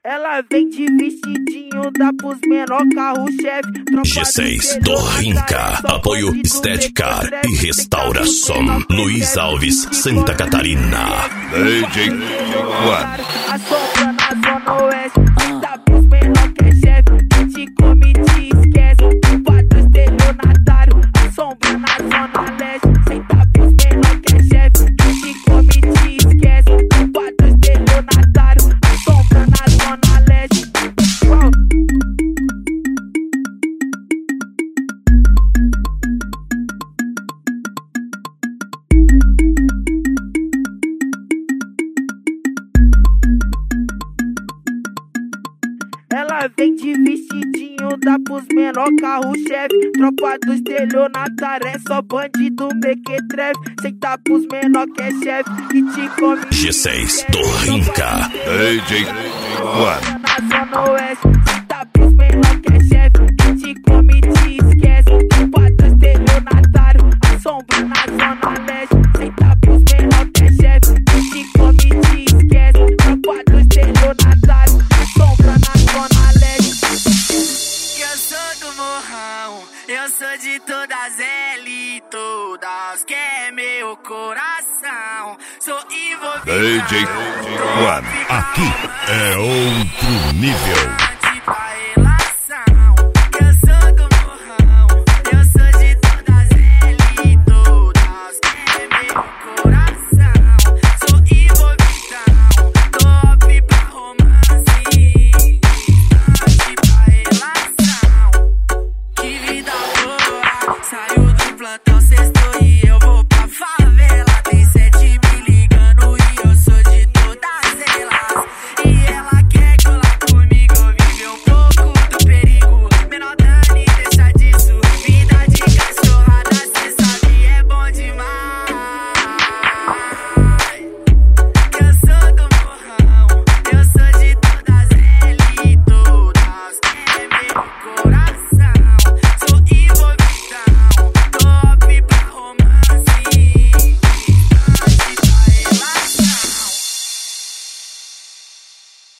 Ela vem de vestidinho, dá pros menor carro-chefe. G6 do Rinca, apoio Estética e Restauração. Luiz Alves, Santa Catarina. DJ One. A sombra na zona oeste, dá pros menor que é chefe. Que te come, te esquece. Culpa do estelionatário. A sombra na zona leste, senta pros menor que é chefe. Que te come, te esquece. Culpa do estelionatário. A sombra na zona leste. Ela vem de vestidinho, dá pros menor carro-chefe. Tropa do estelionatário, é só bandido mequetrefe. Senta pros menor que é chefe, que te come. G6 do Rinca. DJ One. Na zona oeste, senta pros menor que é chefe. Que te come, te esquece. Culpa do estelionatário, a sombra na zona leste. Senta pros menor que é chefe. Que te come, te esquece. Culpa do estelionatário, a sombra na zona leste. Eu sou do morrão, eu sou de todas elas, todas que é meu coração. Sou envolvido. DJ One. Aqui é outro nível.